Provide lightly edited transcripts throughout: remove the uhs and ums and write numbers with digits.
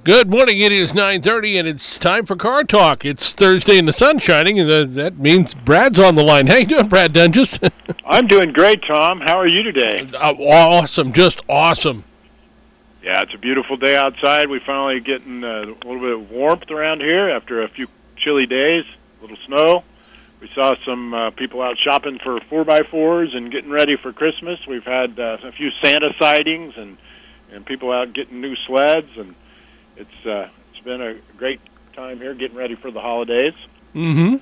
Good morning. It is 9:30, and it's time for Car Talk. It's Thursday, and the sun's shining, and that means Brad's on the line. How you doing, Brad Dunges? I'm doing great, Tom. How are you today? Awesome, just awesome. Yeah, it's a beautiful day outside. We're finally getting a little bit of warmth around here after a few chilly days, a little snow. We saw some people out shopping for 4x4s and getting ready for Christmas. We've had a few Santa sightings and people out getting new sleds, and it's been a great time here getting ready for the holidays. Mm-hmm.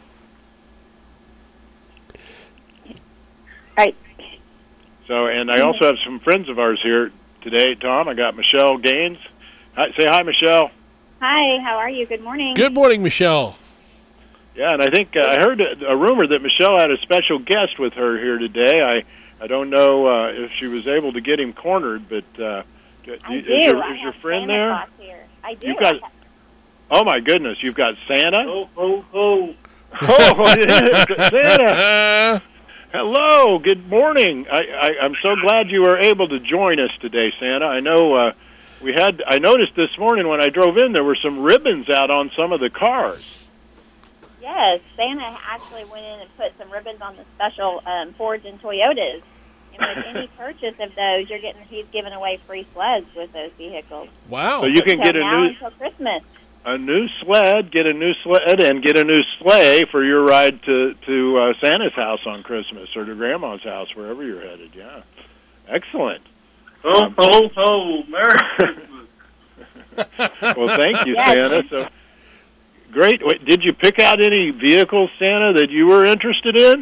Right. So, and I also have some friends of ours here today, Tom. I got Michelle Gaines. Hi, say hi, Michelle. Hi, how are you? Good morning. Good morning, Michelle. Yeah, and I think I heard a rumor that Michelle had a special guest with her here today. I don't know if she was able to get him cornered, but is your friend Santa there? Claus here. I do. You've got, oh my goodness, you've got Santa. Ho, ho, ho. Oh, Santa. Hello, good morning. I'm so glad you were able to join us today, Santa. I know I noticed this morning when I drove in there were some ribbons out on some of the cars. Yes, Santa actually went in and put some ribbons on the special Fords and Toyotas. And with any purchase of those, he's giving away free sleds with those vehicles. Wow. So you can get until Christmas. a new sled, get a new sled, and get a new sleigh for your ride to Santa's house on Christmas or to Grandma's house, wherever you're headed. Yeah, excellent. Ho, ho, ho. Merry Christmas. Well, thank you, Yes. Santa. So great. Wait, did you pick out any vehicles, Santa, that you were interested in?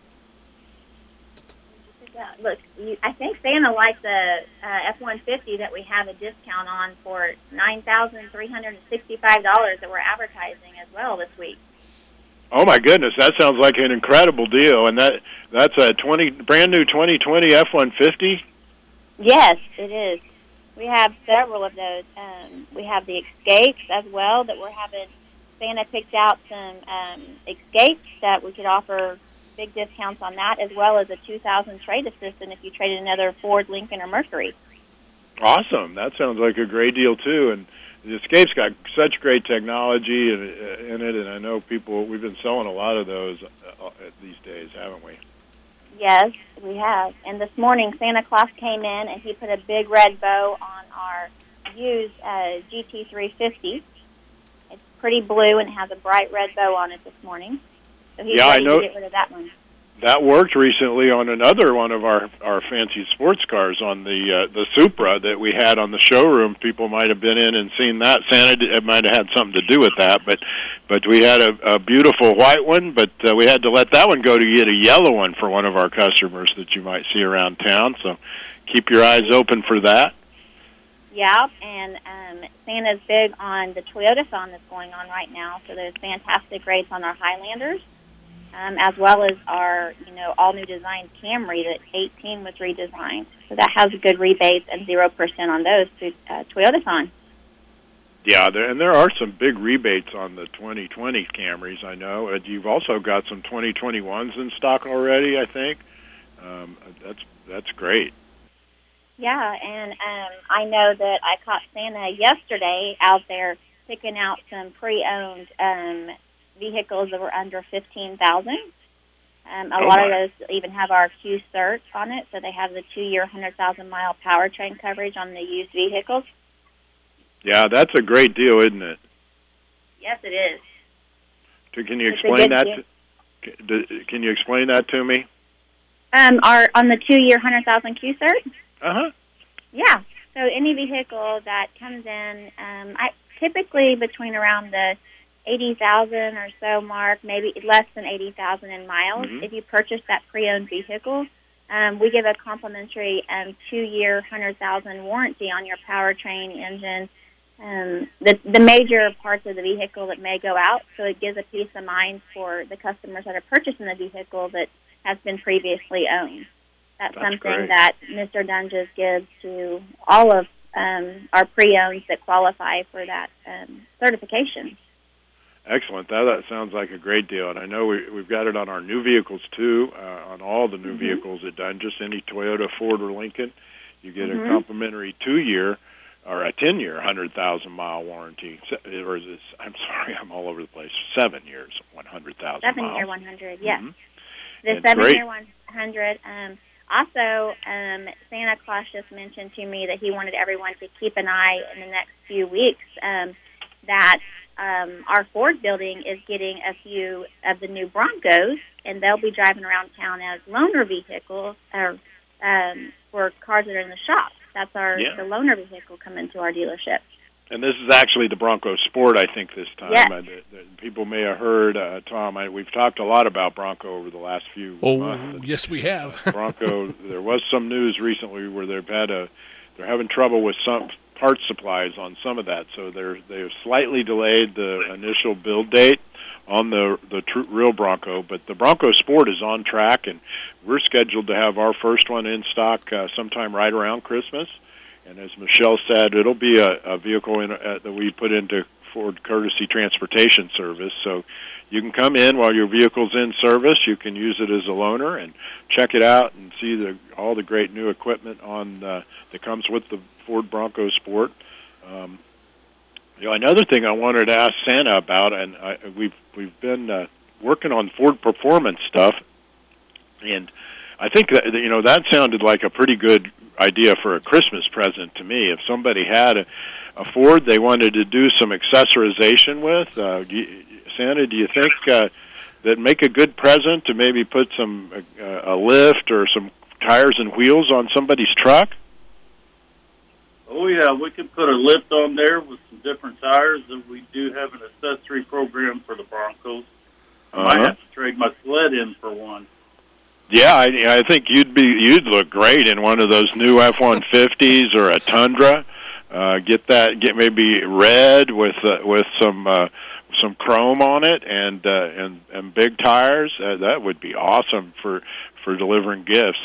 Look, I think Santa likes the F-150 that we have a discount on for $9,365 that we're advertising as well this week. Oh my goodness, that sounds like an incredible deal, and that's a brand new 2020 F-150. Yes, it is. We have several of those. We have the Escapes as well that we're having. Santa picked out some Escapes that we could offer big discounts on that, as well as a 2000 trade assistant if you traded another Ford, Lincoln, or Mercury. Awesome. That sounds like a great deal, too. And the Escape's got such great technology in it, and I know we've been selling a lot of those these days, haven't we? Yes, we have. And this morning, Santa Claus came in, and he put a big red bow on our used GT350. It's pretty blue, and it has a bright red bow on it this morning. So he's ready to get rid of that one. That worked recently on another one of our fancy sports cars, on the Supra that we had on the showroom. People might have been in and seen that. Santa might have had something to do with that, but we had a beautiful white one, but we had to let that one go to get a yellow one for one of our customers that you might see around town. So keep your eyes open for that. Yeah, and Santa's big on the Toyotathon that's going on right now. So there's fantastic rates on our Highlanders. As well as our, all-new designed Camry that 18 was redesigned. So that has good rebates and 0% on those through Toyotathon. Yeah, there are some big rebates on the 2020 Camrys, I know. You've also got some 2021s in stock already, I think. That's great. Yeah, and I know that I caught Santa yesterday out there picking out some pre-owned vehicles that were under $15,000. A lot of those even have our Q cert on it, so they have the 2-year, 100,000-mile powertrain coverage on the used vehicles. Yeah, that's a great deal, isn't it? Yes, it is. Can you explain that? Can you explain that to me? On the 2-year, 100,000 Q cert. Yeah. So any vehicle that comes in, typically between around the 80,000 or so mark, maybe less than 80,000 in miles. Mm-hmm. If you purchase that pre-owned vehicle, we give a complimentary 2-year, 100,000 warranty on your powertrain, engine, the major parts of the vehicle that may go out. So it gives a peace of mind for the customers that are purchasing the vehicle that has been previously owned. That's something great. that Mr. Dunges gives to all of our pre-owns that qualify for that certification. Excellent. That sounds like a great deal, and I know we've got it on our new vehicles too. On all the new vehicles at Dunges, any Toyota, Ford, or Lincoln, you get a complimentary 2-year or a 10-year, 100,000-mile warranty. Or is this? I'm sorry, I'm all over the place. 7 years, 100,000 miles. 7-year 100, yes. Mm-hmm. The 7-year 100. Also, Santa Claus just mentioned to me that he wanted everyone to keep an eye in the next few weeks that our Ford building is getting a few of the new Broncos, and they'll be driving around town as loaner vehicles or for cars that are in the shop. That's the loaner vehicle coming to our dealership. And this is actually the Bronco Sport, I think, this time. Yes. People may have heard, Tom, we've talked a lot about Bronco over the last few months. Oh, yes, we have. Bronco, there was some news recently where they're having trouble with some parts supplies on some of that, so they've slightly delayed the initial build date on the real Bronco, but the Bronco Sport is on track, and we're scheduled to have our first one in stock sometime right around Christmas. And as Michelle said, it'll be a vehicle that we put into Ford Courtesy Transportation Service. So you can come in while your vehicle's in service. You can use it as a loaner and check it out and see all the great new equipment that comes with the Ford Bronco Sport. Another thing I wanted to ask Santa about, and we've been working on Ford Performance stuff, and I think that sounded like a pretty good idea for a Christmas present to me. If somebody had a Ford they wanted to do some accessorization with, Santa, do you think that'd make a good present to maybe put some a lift or some tires and wheels on somebody's truck? Oh, yeah, we could put a lift on there with some different tires, and we do have an accessory program for the Broncos. I might have to trade my sled in for one. Yeah, I think you'd look great in one of those new F-150s or a Tundra. Get maybe red with some chrome on it and big tires. That would be awesome for delivering gifts.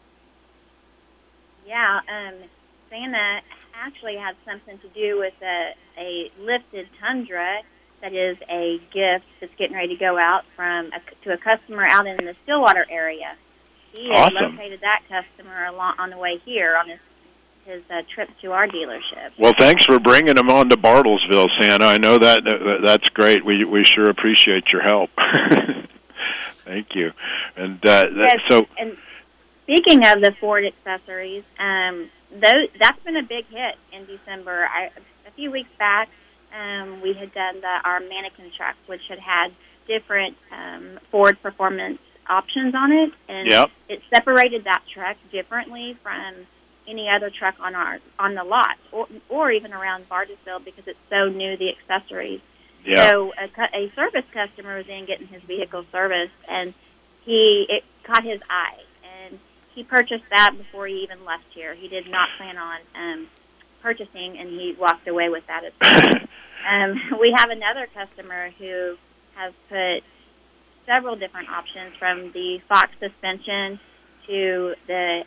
Yeah, Santa actually had something to do with a lifted Tundra that is a gift that's getting ready to go out to a customer out in the Stillwater area. He had located that customer on the way here on his trip to our dealership. Well, thanks for bringing him on to Bartlesville, Santa. I know that's great. We sure appreciate your help. Thank you. And and speaking of the Ford accessories, that's been a big hit in December. A few weeks back, we had done our mannequin truck, which had different Ford Performance options on it, and it separated that truck differently from any other truck on the lot, or even around Bartlesville, because it's so new, the accessories. Yeah. So a service customer was in getting his vehicle serviced, and it caught his eye, and he purchased that before he even left here. He did not plan on purchasing, and he walked away with that as well. We have another customer who has put several different options, from the Fox suspension to the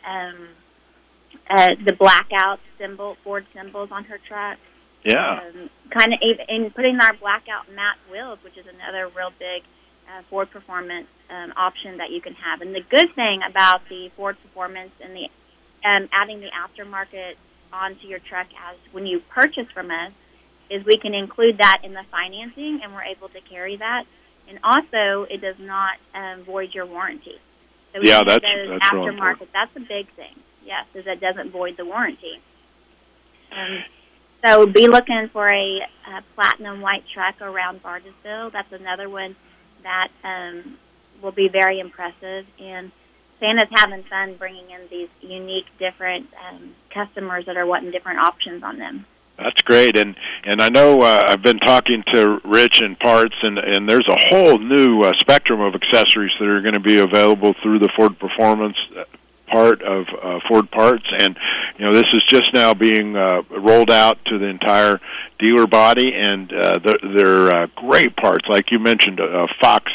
blackout Ford symbols on her truck. Yeah. Kind of in putting our blackout matte wheels, which is another real big Ford Performance option that you can have. And the good thing about the Ford Performance and the adding the aftermarket onto your truck as when you purchase from us is we can include that in the financing, and we're able to carry that. And also, it does not void your warranty. So that's aftermarket. That's a big thing. Yes, is it doesn't void the warranty. So be looking for a platinum white truck around Bartlesville. That's another one that will be very impressive. And Santa's having fun bringing in these unique, different customers that are wanting different options on them. That's great, and I know I've been talking to Rich in Parts, and there's a whole new spectrum of accessories that are going to be available through the Ford Performance part of Ford Parts, and this is just now being rolled out to the entire dealer body, and they're great parts, like you mentioned, Fox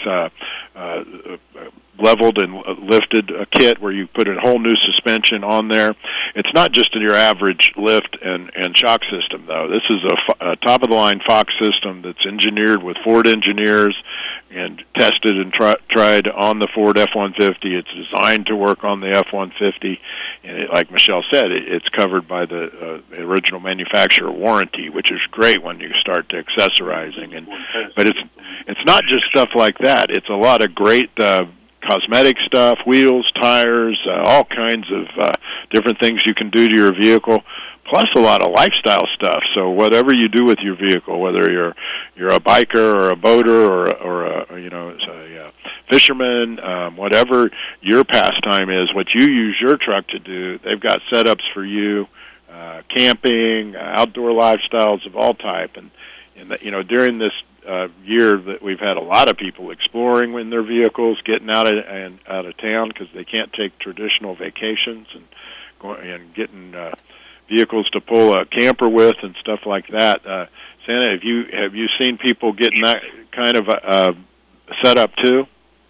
leveled and lifted a kit where you put a whole new suspension on there. It's not just your average lift and shock system, though. This is a top-of-the-line Fox system that's engineered with Ford engineers, and tested and tried on the Ford F-150. It's designed to work on the F-150, and like Michelle said, it's covered by the original manufacturer warranty, which is great when you start to accessorizing. But it's not just stuff like that. It's a lot of great cosmetic stuff, wheels, tires, all kinds of different things you can do to your vehicle, plus a lot of lifestyle stuff. So whatever you do with your vehicle, whether you're a biker or a boater or a fisherman, whatever your pastime is, what you use your truck to do, they've got setups for you, camping, outdoor lifestyles of all type. And during this year that we've had a lot of people exploring in their vehicles, getting out of town because they can't take traditional vacations, and getting vehicles to pull a camper with and stuff like that. Santa, have you seen people getting that kind of setup too?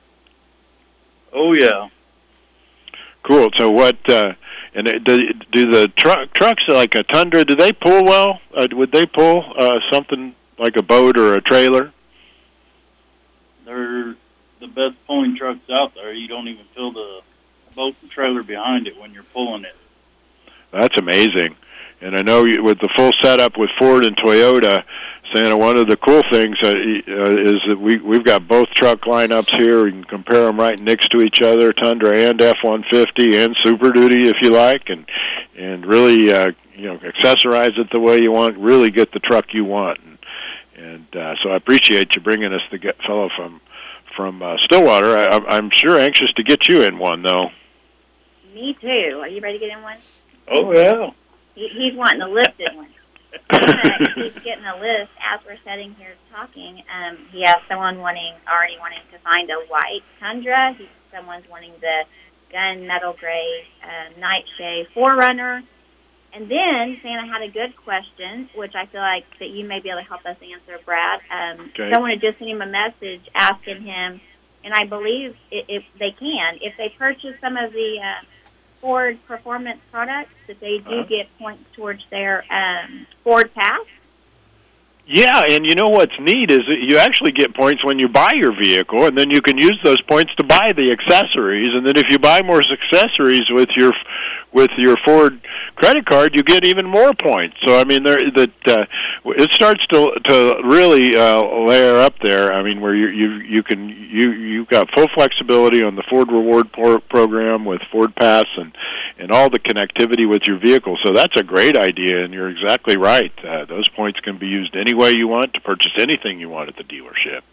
Oh yeah. Cool. So what? And do the trucks like a Tundra? Do they pull well? Would they pull something like a boat or a trailer? They're the best pulling trucks out there. You don't even feel the boat and trailer behind it when you're pulling it. That's amazing. And I know with the full setup with Ford and Toyota, Santa, one of the cool things is that we've got both truck lineups here. We can compare them right next to each other, Tundra and F-150 and Super Duty if you like, and really accessorize it the way you want, really get the truck you want. And so I appreciate you bringing us the fellow from Stillwater. I'm sure anxious to get you in one, though. Me too. Are you ready to get in one? Oh, yeah. He's wanting a lifted one. He's getting a list as we're sitting here talking. He has someone already wanting to find a white Tundra. Someone's wanting the gunmetal gray Nightshade 4Runner. And then Santa had a good question, which I feel like that you may be able to help us answer, Brad. Okay. Someone had just sent him a message asking him, and I believe if they purchase some of the Ford Performance products, that they do get points towards their Ford Pass. Yeah, and you know what's neat is that you actually get points when you buy your vehicle, and then you can use those points to buy the accessories. And then if you buy more accessories with your Ford credit card, you get even more points. So I mean, it starts to really layer up there. I mean, where you've got full flexibility on the Ford Reward program with Ford Pass and all the connectivity with your vehicle. So that's a great idea, and you're exactly right. Those points can be used any way you want to purchase anything you want at the dealership.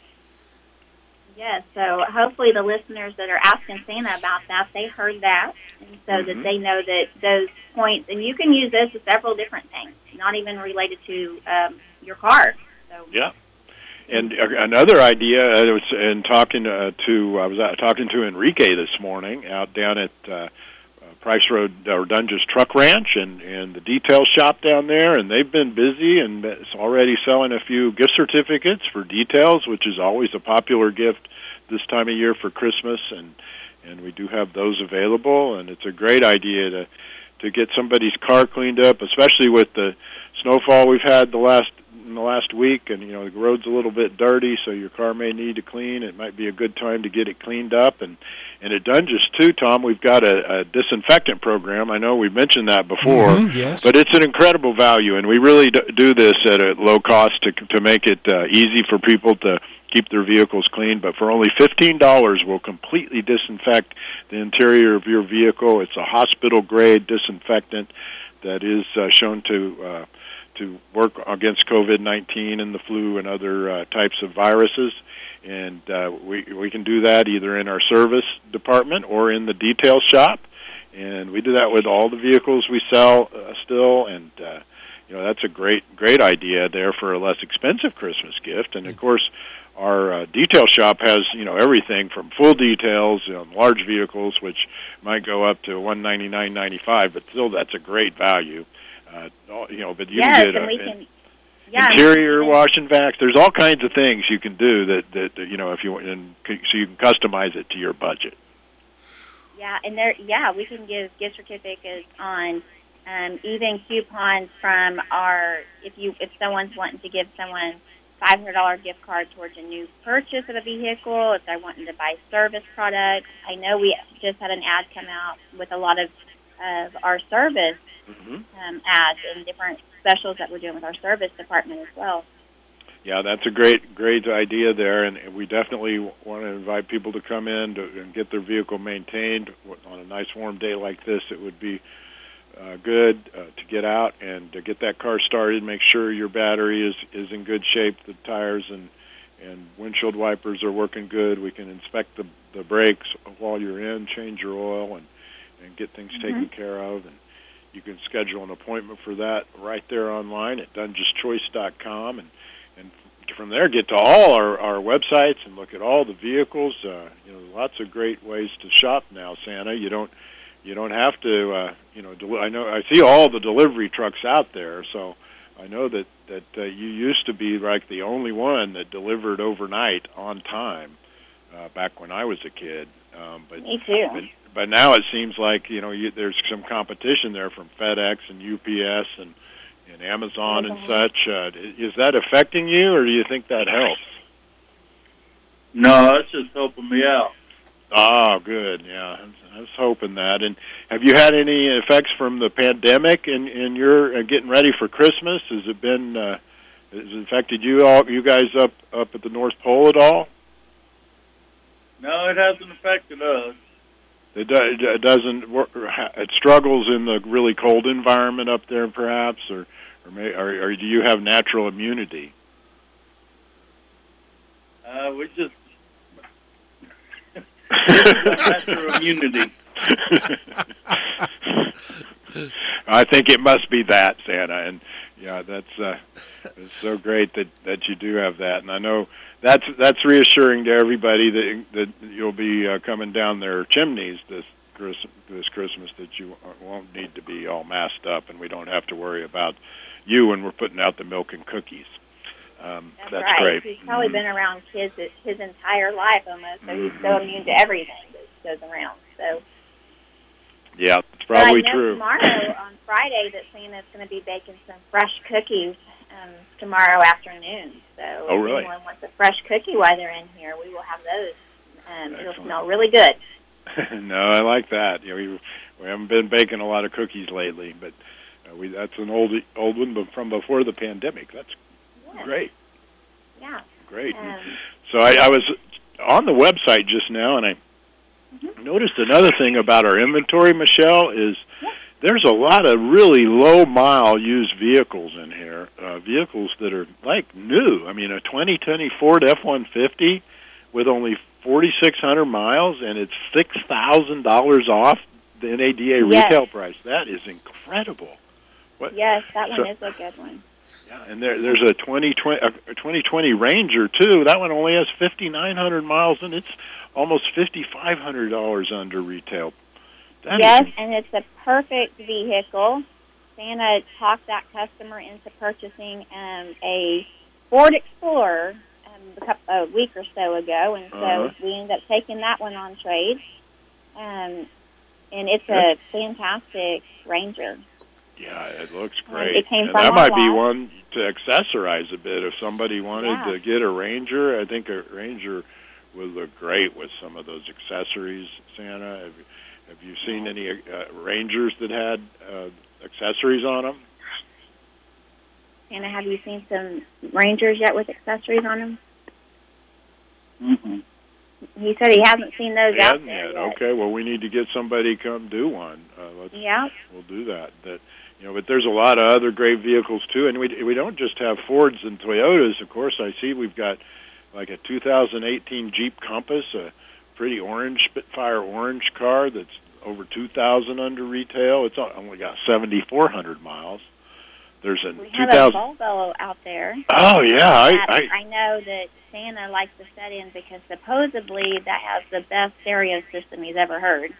Yes, so hopefully the listeners that are asking Santa about that, they heard that, and so that they know that those points, and you can use those to several different things, not even related to your car. So. Yeah. And another idea, I was talking to Enrique this morning out down at Price Road or Dungeons Truck Ranch and the detail shop down there, and they've been busy and it's already selling a few gift certificates for details, which is always a popular gift this time of year for Christmas, and we do have those available, and it's a great idea to get somebody's car cleaned up, especially with the snowfall we've had in the last week, and the road's a little bit dirty, so your car may need to clean. It might be a good time to get it cleaned up. And at Dungeons too, Tom, we've got a disinfectant program. I know we've mentioned that before, yes. But it's an incredible value, and we really do this at a low cost to make it easy for people to keep their vehicles clean. But for only $15, we'll completely disinfect the interior of your vehicle. It's a hospital-grade disinfectant that is shown to work against COVID-19 and the flu and other types of viruses. And we can do that either in our service department or in the detail shop. And we do that with all the vehicles we sell still. And, that's a great idea there for a less expensive Christmas gift. And, of course, our detail shop has, everything from full details on large vehicles, which might go up to $199.95, but still that's a great value. But you can get interior wash and vax. There's all kinds of things you can do that if you so you can customize it to your budget. Yeah, and we can give gift certificates on even coupons from if someone's wanting to give someone $500 gift card towards a new purchase of a vehicle if they're wanting to buy service products. I know we just had an ad come out with a lot of our service ads and different specials that we're doing with our service department as well. Yeah, that's a great idea there, and we definitely want to invite people to come in and get their vehicle maintained. On a nice warm day like this, it would be good to get out and to get that car started, make sure your battery is in good shape, the tires and windshield wipers are working good. We can inspect the brakes while you're in, change your oil, and get things taken care of. And you can schedule an appointment for that right there online at DungesChoice.com. And from there, get to all our websites and look at all the vehicles. Lots of great ways to shop now, Santa. You don't have to. I know I see all the delivery trucks out there, so I know that you used to be like the only one that delivered overnight on time back when I was a kid. Me too. But now it seems like there's some competition there from FedEx and UPS and Amazon and such. Is that affecting you, or do you think that helps? No, that's just helping me out. Oh, good. Yeah, I was hoping that. And have you had any effects from the pandemic in your getting ready for Christmas? Has it affected you guys up at the North Pole at all? No, it hasn't affected us. It doesn't work. It struggles in the really cold environment up there, perhaps, or do you have natural immunity? We just natural immunity. I think it must be that, Santa, and yeah, that's it's so great that you do have that, and I know that's reassuring to everybody that you'll be coming down their chimneys this Christmas, that you won't need to be all masked up, and we don't have to worry about you when we're putting out the milk and cookies. That's right. Great. He's probably been around kids his entire life almost, so he's so immune to everything that goes around. So yeah, it's probably but I know true. Tomorrow on Friday that Santa's going to be baking some fresh cookies tomorrow afternoon. So if anyone wants a fresh cookie while they're in here, we will have those. It'll smell really good. No, I like that. We haven't been baking a lot of cookies lately, but that's an old one, but from before the pandemic. That's great. Yeah. Great. So I was on the website just now, and I noticed another thing about our inventory, Michelle, is there's a lot of really low-mile used vehicles in here, vehicles that are like new. I mean, a 2020 Ford F-150 with only 4,600 miles, and it's $6,000 off the NADA retail price. That is incredible. Yes, that one is a good one. Yeah, and there's a 2020 Ranger too. That one only has 5,900 miles, and it's almost $5,500 under retail. Yes, and it's a perfect vehicle. Santa talked that customer into purchasing a Ford Explorer a week or so ago, and so we ended up taking that one on trade. And it's a fantastic Ranger. Yeah, it looks great. It came and from that our might lot. be one to accessorize a bit. If somebody wanted to get a Ranger, I think a Ranger would look great with some of those accessories, Santa. Have you seen any Rangers that had accessories on them? Santa, have you seen some Rangers yet with accessories on them? Mm-hmm. He said he hasn't seen those out there yet. yet. Okay, well, we need to get somebody to come do one. We'll do that. But there's a lot of other great vehicles too, and we don't just have Fords and Toyotas. Of course, I see we've got like a 2018 Jeep Compass, a pretty orange Spitfire orange car that's over 2,000 under retail. It's only got 7,400 miles. There's a we have a Volvo out there. Oh yeah, I know that Santa likes to set in because supposedly that has the best stereo system he's ever heard.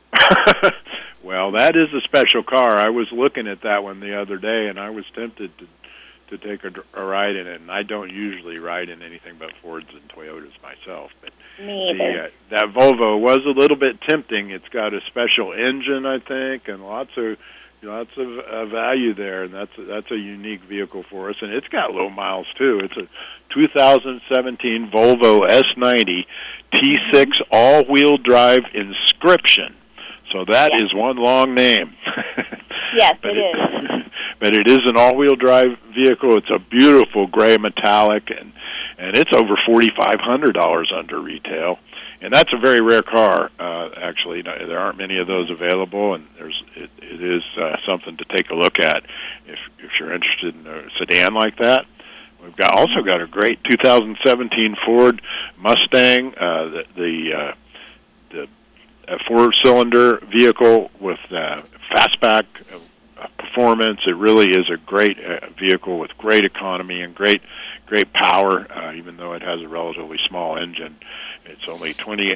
Well, that is a special car. I was looking at that one the other day, and I was tempted to take a ride in it. And I don't usually ride in anything but Fords and Toyotas myself. But me either. That Volvo was a little bit tempting. It's got a special engine, I think, and lots of lots of value there, and that's a unique vehicle for us, and it's got low miles too. It's a 2017 Volvo S90 T6 all-wheel drive Inscription. So that is one long name. Yes, it is. But it is an all-wheel drive vehicle. It's a beautiful gray metallic, and it's over $4,500 under retail. And that's a very rare car. Actually, there aren't many of those available, and it is something to take a look at if you're interested in a sedan like that. We've also got a great 2017 Ford Mustang, the four-cylinder vehicle with fastback performance. It really is a great vehicle with great economy and great power, even though it has a relatively small engine. It's only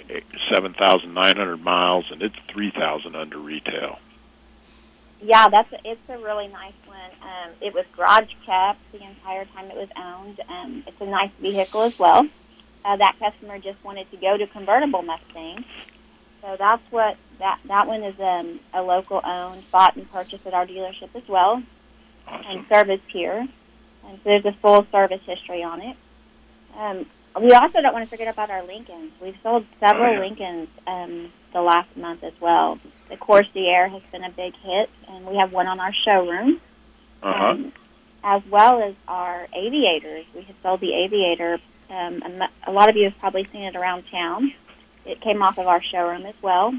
27,900 miles, and it's $3,000 under retail. Yeah, it's a really nice one. It was garage kept the entire time it was owned. It's a nice vehicle as well. That customer just wanted to go to convertible Mustang. So that's what that one is a local owned, bought and purchased at our dealership as well. Awesome. And serviced here. And so there's a full service history on it. We also don't want to forget about our Lincolns. We've sold several Lincolns the last month as well. The Corsair has been a big hit, and we have one on our showroom. As well as our Aviators. We have sold the Aviator. A lot of you have probably seen it around town. It came off of our showroom as well.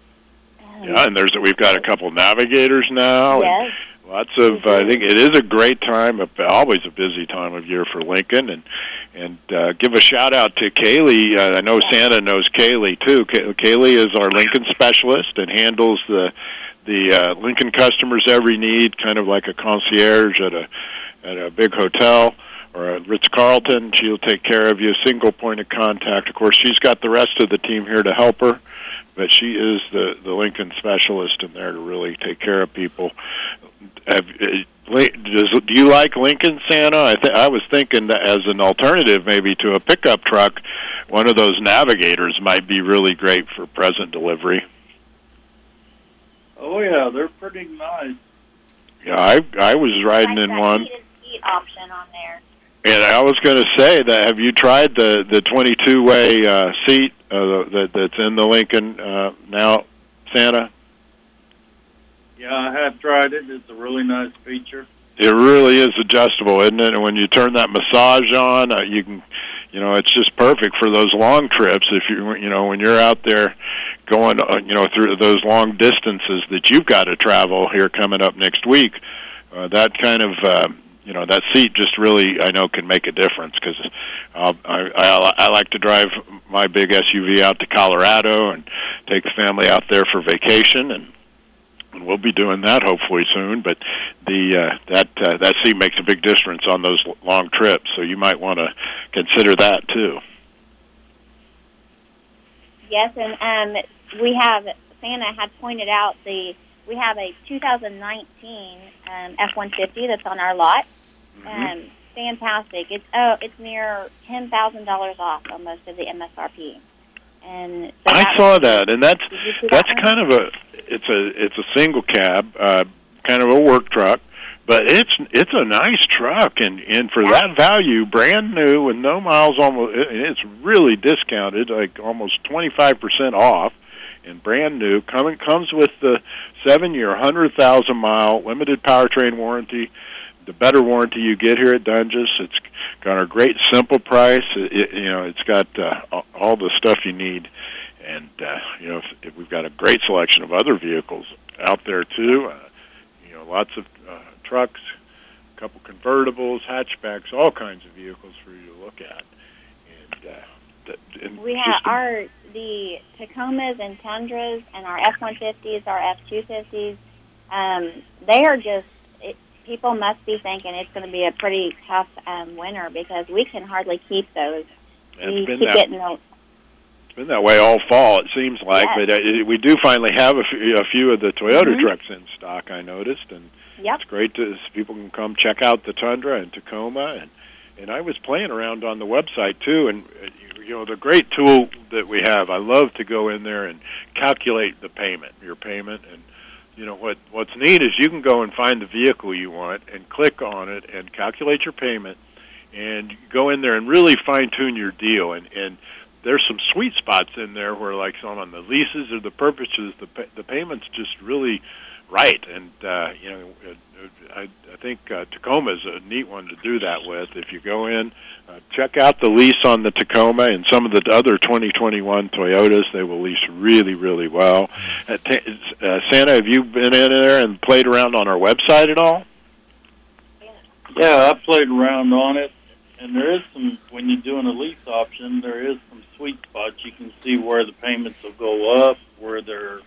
And we've got a couple Navigators now. Yes. Lots of, I think it is a great time, always a busy time of year for Lincoln, and give a shout out to Kaylee. I know Santa knows Kaylee too. Kaylee is our Lincoln specialist and handles the Lincoln customers' every need, kind of like a concierge at a big hotel or a Ritz-Carlton. She'll take care of you, single point of contact. Of course, she's got the rest of the team here to help her, but she is the Lincoln specialist in there to really take care of people. Do you like Lincoln, Santa? I was thinking that as an alternative maybe to a pickup truck, one of those Navigators might be really great for present delivery. Oh, yeah, they're pretty nice. Yeah, I was riding in one. Heated seat option on there. And I was going to say that, have you tried the 22-way seat that's in the Lincoln now, Santa? Yeah, I have tried it. It's a really nice feature. It really is adjustable, isn't it? And when you turn that massage on, you can, it's just perfect for those long trips. If when you're out there going, through those long distances that you've got to travel here coming up next week, that kind of, that seat just really, I know, can make a difference, because I like to drive my big SUV out to Colorado and take the family out there for vacation, and we'll be doing that hopefully soon. But that seat makes a big difference on those long trips, so you might want to consider that too. Yes, and Santa had pointed out we have a 2019 F-150 that's on our lot. Fantastic. It's near $10,000 off on most of the MSRP. And so I saw that, and that's kind of it's a single cab, kind of a work truck, but it's a nice truck, and for that value, brand new with no miles, it's really discounted, like almost 25% off, and brand new. Comes with the 7-year, 100,000-mile limited powertrain warranty. The better warranty you get here at Dunges. It's got a great simple price. It's got all the stuff you need, and if we've got a great selection of other vehicles out there too. Lots of trucks, a couple convertibles, hatchbacks, all kinds of vehicles for you to look at. And we have the Tacomas and Tundras and our F-150s, our F-250s. They are just. People must be thinking it's going to be a pretty tough winter, because we can hardly keep those. It's been that way all fall, it seems like. Yes. But we do finally have a few of the Toyota trucks in stock, I noticed, and it's great people can come check out the Tundra and Tacoma. And I was playing around on the website too, and the great tool that we have. I love to go in there and calculate your payment, and what's neat is you can go and find the vehicle you want and click on it and calculate your payment and go in there and really fine-tune your deal. And there's some sweet spots in there where, like, some on the leases or the purchases, the payment's just really right. And I think Tacoma is a neat one to do that with. If you go in, check out the lease on the Tacoma and some of the other 2021 Toyotas. They will lease really, really well. Santa, have you been in there and played around on our website at all? Yeah, I played around on it, and there is some, when you're doing a lease option, there is some sweet spots. You can see where the payments will go up, where they're,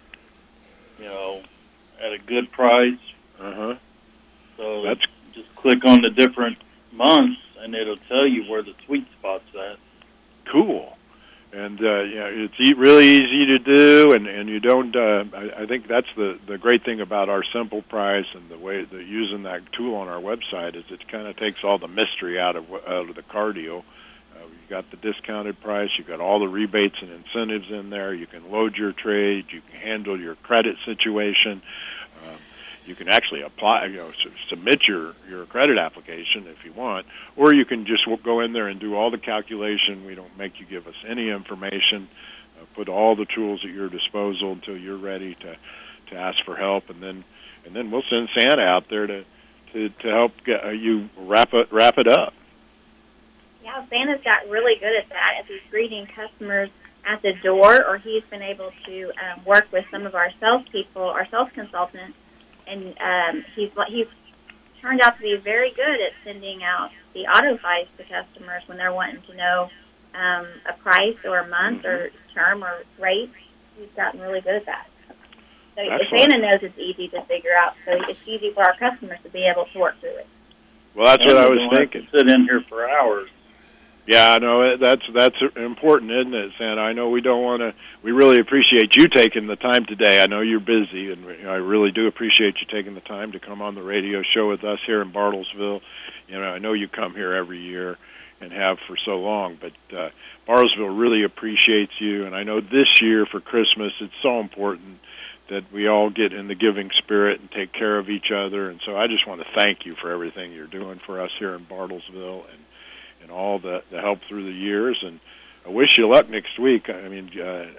at a good price. Uh-huh. So that's just click on the different months, and it'll tell you where the sweet spot's at. Cool. And it's really easy to do, and you don't. I think that's the great thing about our simple price and the way that using that tool on our website is it kind of takes all the mystery out of the car deal. You've got the discounted price. You've got all the rebates and incentives in there. You can load your trade. You can handle your credit situation. You can actually apply, submit your credit application if you want, or you can just go in there and do all the calculation. We don't make you give us any information. Put all the tools at your disposal until you're ready to ask for help, and then we'll send Santa out there to help get you wrap it up. Yeah, Santa's got really good at that. If he's greeting customers at the door, or he's been able to work with some of our salespeople, our sales consultants, and he's turned out to be very good at sending out the auto files to customers when they're wanting to know a price or a month or term or rate. He's gotten really good at that. So Santa knows it's easy to figure out, so it's easy for our customers to be able to work through it. Well, that's what I was thinking. Sit in here for hours. Yeah, I know that's important, isn't it, Santa? I know we don't want to. We really appreciate you taking the time today. I know you're busy, and I really do appreciate you taking the time to come on the radio show with us here in Bartlesville. I know you come here every year and have for so long, but Bartlesville really appreciates you. And I know this year for Christmas, it's so important that we all get in the giving spirit and take care of each other. And so I just want to thank you for everything you're doing for us here in Bartlesville and all the help through the years, and I wish you luck next week. I mean,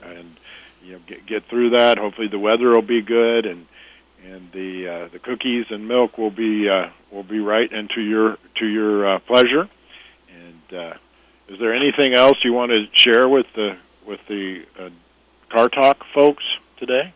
get through that. Hopefully, the weather will be good, and the cookies and milk will be right into your pleasure. And is there anything else you want to share with the Car Talk folks today?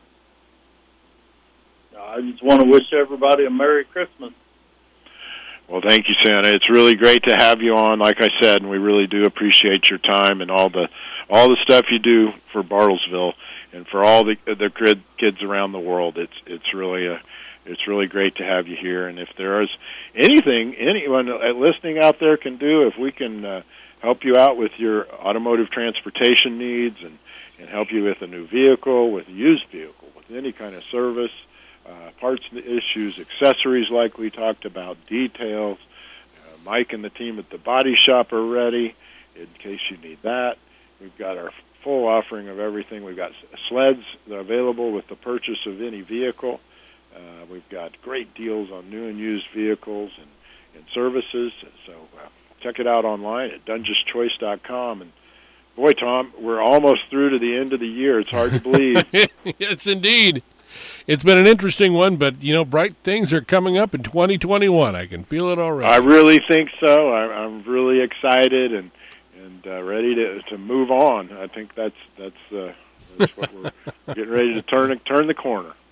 I just want to wish everybody a Merry Christmas. Well, thank you, Santa. It's really great to have you on, like I said, and we really do appreciate your time and all the stuff you do for Bartlesville and for all the kids around the world. It's really great to have you here. And if there is anything anyone listening out there can do, if we can help you out with your automotive transportation needs and help you with a new vehicle, with a used vehicle, with any kind of service, parts issues, accessories like we talked about, details. Mike and the team at the body shop are ready in case you need that. We've got our full offering of everything. We've got sleds available with the purchase of any vehicle. We've got great deals on new and used vehicles and services. So check it out online at DungesChoice.com. And boy, Tom, we're almost through to the end of the year. It's hard to believe. Yes, indeed. It's been an interesting one, but, bright things are coming up in 2021. I can feel it already. I really think so. I'm really excited and ready to move on. I think that's what we're getting ready to turn the corner.